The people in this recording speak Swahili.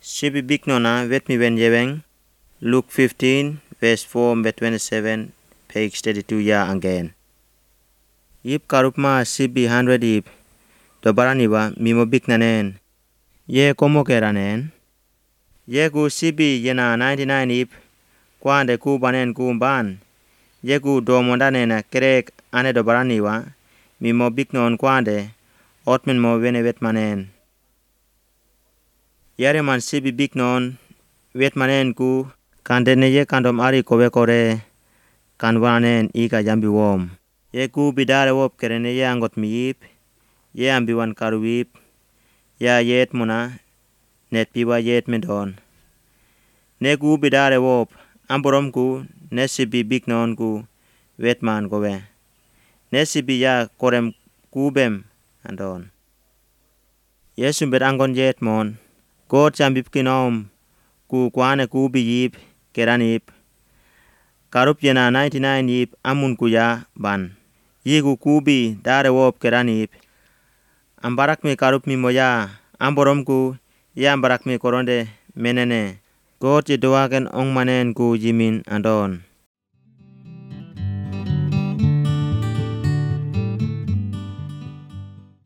Sibi biknona wet mi wen yeweng Luke 15 verse 4-27 page 32 ya again. Yip karupma sibi 100 yip dobaraniwa mimo biknanen ye komo keranen ye gu sibi yena 99 yip kwande ku banen ku ban ye gu domondanena kerek ane dobaraniwa mimo biknon kwande otmen mo wene wetmanen yare man sibi biknon wetmanen ku kandene ye kandom ari kowe kore kanwanen ika jambi wom ye ku bidare wop kerene ye angot mi yip ye ambiwan karwip ya yet muna net piwa yet medon ne ku bidare wop amborom ku ne sibi biknon ku wetman kowe ne sibi ya korem kubem andon Yesu bet angon yet mon God jambip kinom ku kwane ku bi yip keranip karup yena 99 yip amun ku ya ban yigu kubi dare wop keranip ambarak mi karup mi moya amborom ku ya ambarak mi koronde menene God ye doaken ong manen ku jimin andon